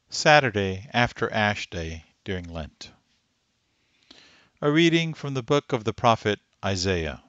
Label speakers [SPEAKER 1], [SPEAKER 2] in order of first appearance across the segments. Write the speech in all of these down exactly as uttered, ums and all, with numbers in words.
[SPEAKER 1] Saturday after Ash Day during Lent. A reading from the book of the prophet Isaiah.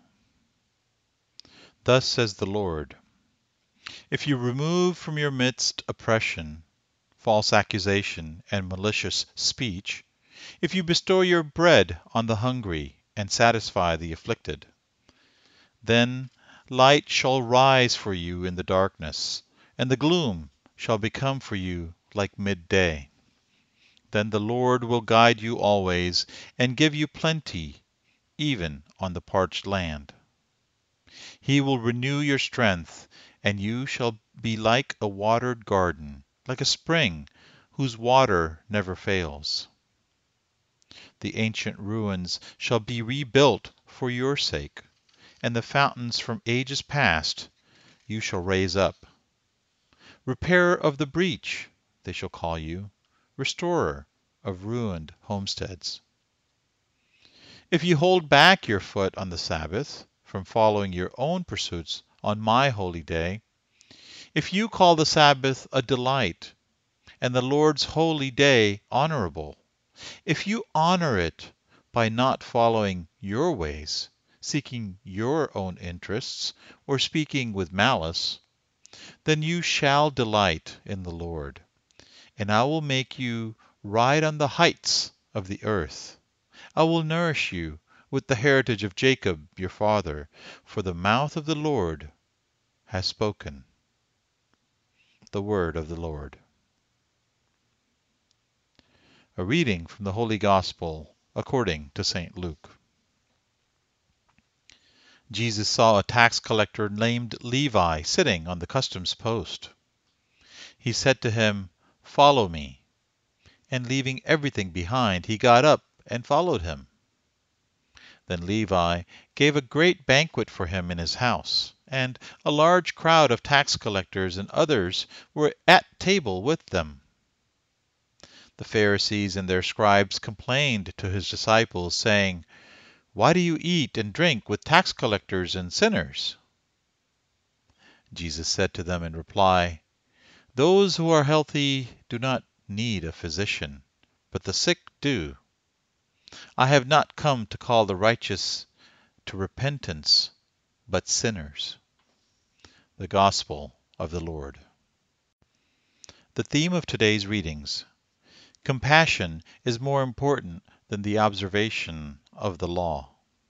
[SPEAKER 1] Thus says the Lord, if you remove from your midst oppression, false accusation, and malicious speech, if you bestow your bread on the hungry and satisfy the afflicted, then light shall rise for you in the darkness, and the gloom shall become for you like midday. Then the Lord will guide you always, and give you plenty, even on the parched land. He will renew your strength, and you shall be like a watered garden, like a spring whose water never fails. The ancient ruins shall be rebuilt for your sake, and the fountains from ages past you shall raise up. Repairer of the breach, they shall call you, restorer of ruined homesteads. If you hold back your foot on the Sabbath from following your own pursuits on my holy day, if you call the Sabbath a delight and the Lord's holy day honorable, if you honor it by not following your ways, seeking your own interests, or speaking with malice, then you shall delight in the Lord, and I will make you ride on the heights of the earth. I will nourish you with the heritage of Jacob your father, for the mouth of the Lord has spoken. The word of the Lord. A reading from the Holy Gospel according to Saint Luke. Jesus saw a tax collector named Levi sitting on the customs post. He said to him, "Follow me." And leaving everything behind, he got up and followed him. Then Levi gave a great banquet for him in his house, and a large crowd of tax collectors and others were at table with them. The Pharisees and their scribes complained to his disciples, saying, "Why do you eat and drink with tax collectors and sinners?" Jesus said to them in reply, "Those who are healthy do not need a physician, but the sick do. I have not come to call the righteous to repentance, but sinners." The Gospel of the Lord. The theme of today's readings: compassion is more important than the observation of the law.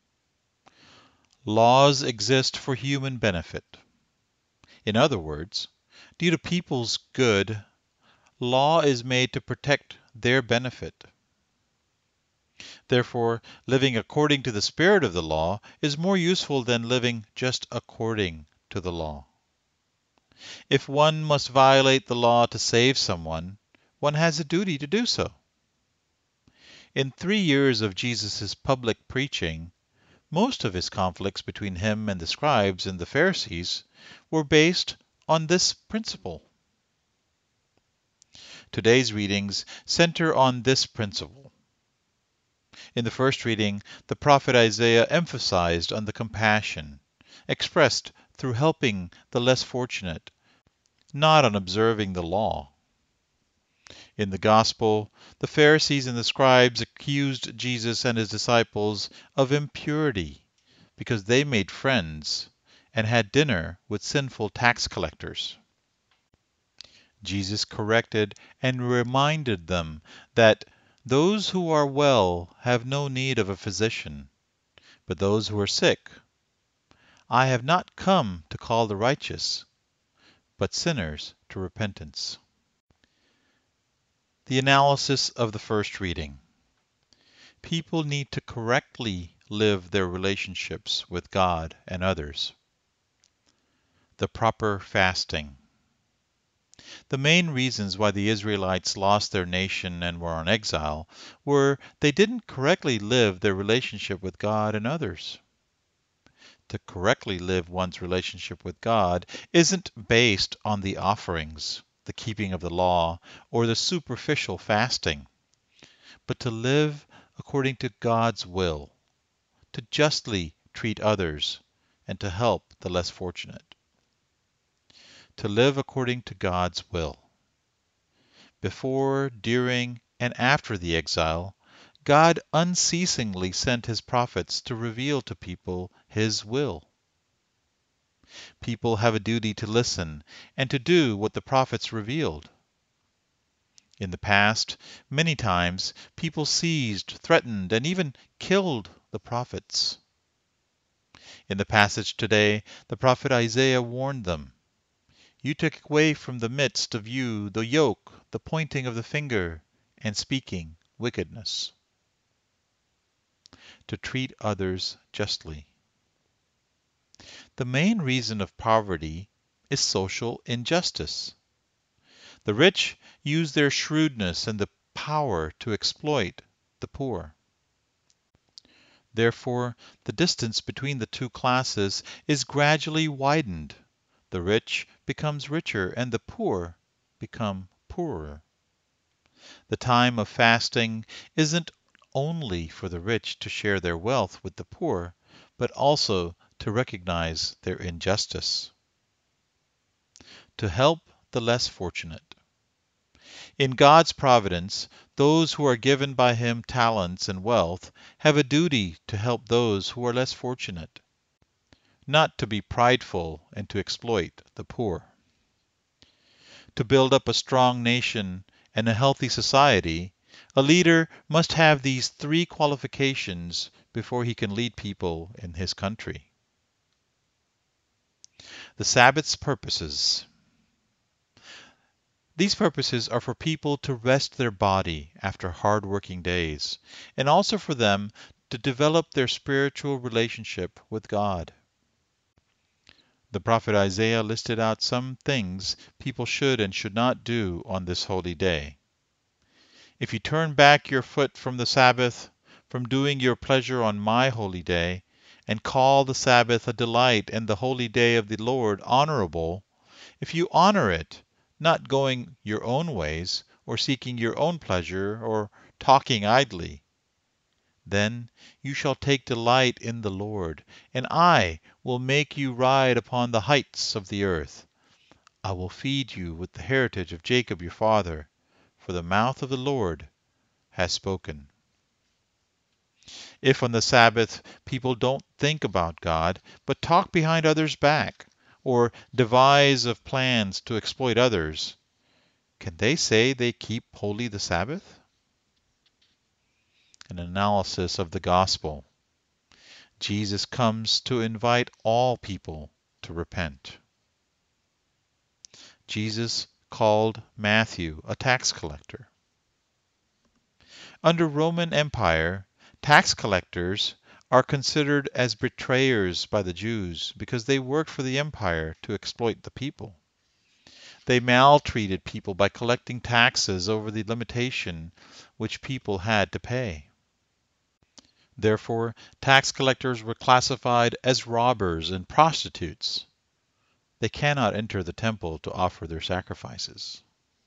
[SPEAKER 1] Laws exist for human benefit. In other words, due to people's good, law is made to protect their benefit. Therefore, living according to the spirit of the law is more useful than living just according to the law. If one must violate the law to save someone, one has a duty to do so. In three years of Jesus' public preaching, most of his conflicts between him and the scribes and the Pharisees were based on this principle. Today's readings center on this principle. In the first reading, the prophet Isaiah emphasized on the compassion expressed through helping the less fortunate, not on observing the law. In the Gospel, the Pharisees and the scribes accused Jesus and his disciples of impurity because they made friends and had dinner with sinful tax collectors. Jesus corrected and reminded them that those who are well have no need of a physician, but those who are sick. I have not come to call the righteous, but sinners to repentance. The analysis of the first reading. People need to correctly live their relationships with God and others. The proper fasting. The main reasons why the Israelites lost their nation and were on exile were they didn't correctly live their relationship with God and others. To correctly live one's relationship with God isn't based on the offerings, the keeping of the law, or the superficial fasting, but to live according to God's will, to justly treat others, and to help the less fortunate. To live according to God's will. Before, during, and after the exile, God unceasingly sent his prophets to reveal to people his will. People have a duty to listen and to do what the prophets revealed. In the past, many times, people seized, threatened, and even killed the prophets. In the passage today, the prophet Isaiah warned them, "You take away from the midst of you the yoke, the pointing of the finger, and speaking wickedness." To treat others justly. The main reason of poverty is social injustice. The rich use their shrewdness and the power to exploit the poor. Therefore, the distance between the two classes is gradually widened. The rich becomes richer and the poor become poorer. The time of fasting isn't only for the rich to share their wealth with the poor, but also to recognize their injustice. To help the less fortunate. In God's providence, those who are given by Him talents and wealth have a duty to help those who are less fortunate, not to be prideful and to exploit the poor. To build up a strong nation and a healthy society, a leader must have these three qualifications before he can lead people in his country. The Sabbath's purposes. These purposes are for people to rest their body after hard working days, and also for them to develop their spiritual relationship with God. The prophet Isaiah listed out some things people should and should not do on this holy day. If you turn back your foot from the Sabbath, from doing your pleasure on my holy day, and call the Sabbath a delight and the holy day of the Lord honorable, if you honor it, not going your own ways, or seeking your own pleasure, or talking idly, then you shall take delight in the Lord, and I will make you ride upon the heights of the earth. I will feed you with the heritage of Jacob your father, for the mouth of the Lord has spoken. If on the Sabbath people don't think about God, but talk behind others' back, or devise of plans to exploit others, can they say they keep holy the Sabbath? An analysis of the gospel. Jesus comes to invite all people to repent. Jesus called Matthew a tax collector. Under Roman Empire, tax collectors are considered as betrayers by the Jews because they worked for the empire to exploit the people. They maltreated people by collecting taxes over the limitation which people had to pay. Therefore, tax collectors were classified as robbers and prostitutes. They cannot enter the temple to offer their sacrifices.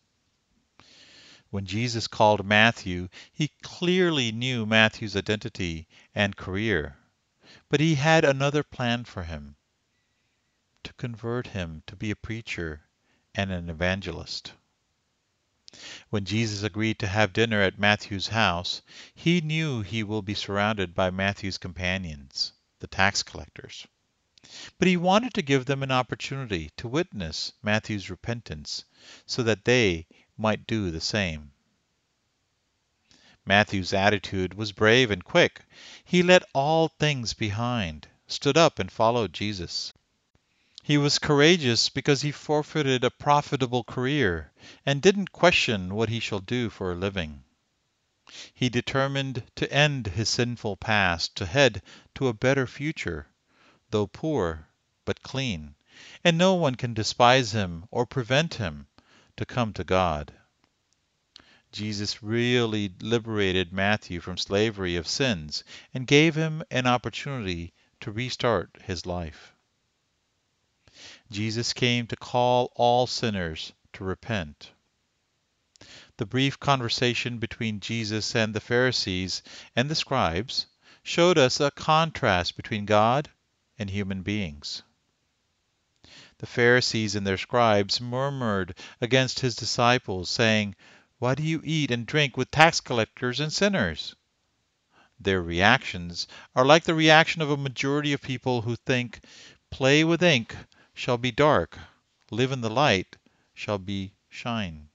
[SPEAKER 1] When Jesus called Matthew, he clearly knew Matthew's identity and career, but he had another plan for him: to convert him to be a preacher and an evangelist. When Jesus agreed to have dinner at Matthew's house, he knew he will be surrounded by Matthew's companions, the tax collectors. But he wanted to give them an opportunity to witness Matthew's repentance so that they might do the same. Matthew's attitude was brave and quick. He let all things behind, stood up and followed Jesus. He was courageous because he forfeited a profitable career and didn't question what he shall do for a living. He determined to end his sinful past, to head to a better future, though poor, but clean, and no one can despise him or prevent him to come to God. Jesus really liberated Matthew from slavery of sins and gave him an opportunity to restart his life. Jesus came to call all sinners to repent. The brief conversation between Jesus and the Pharisees and the scribes showed us a contrast between God and human beings. The Pharisees and their scribes murmured against his disciples, saying, Why do you eat and drink with tax collectors and sinners?" Their reactions are like the reaction of a majority of people who think, "Play with ink shall be dark, live in the light shall be shine."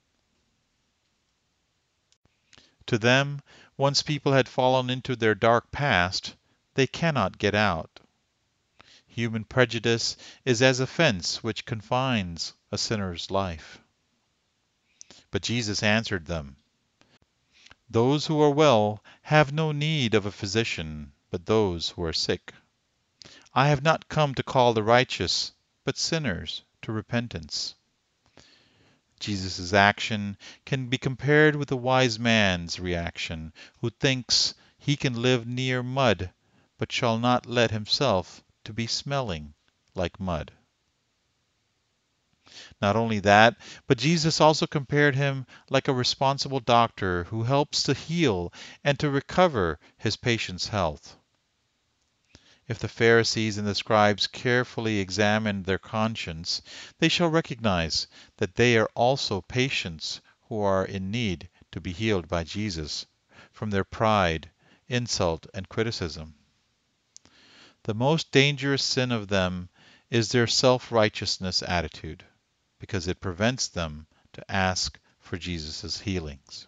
[SPEAKER 1] To them, once people had fallen into their dark past, they cannot get out. Human prejudice is as a fence which confines a sinner's life. But Jesus answered them, "Those who are well have no need of a physician, but those who are sick. I have not come to call the righteous, but sinners to repentance." Jesus' action can be compared with a wise man's reaction who thinks he can live near mud, but shall not let himself to be smelling like mud. Not only that, but Jesus also compared him like a responsible doctor who helps to heal and to recover his patient's health. If the Pharisees and the scribes carefully examine their conscience, they shall recognize that they are also patients who are in need to be healed by Jesus from their pride, insult, and criticism. The most dangerous sin of them is their self-righteousness attitude, because it prevents them to ask for Jesus' healings.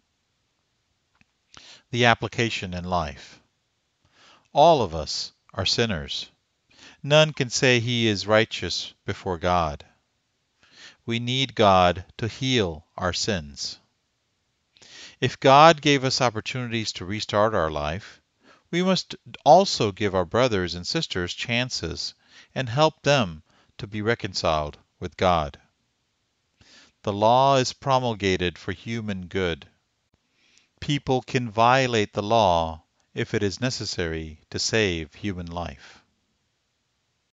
[SPEAKER 1] The application in life. All of us are sinners. None can say he is righteous before God. We need God to heal our sins. If God gave us opportunities to restart our life, we must also give our brothers and sisters chances and help them to be reconciled with God. The law is promulgated for human good. People can violate the law if it is necessary to save human life.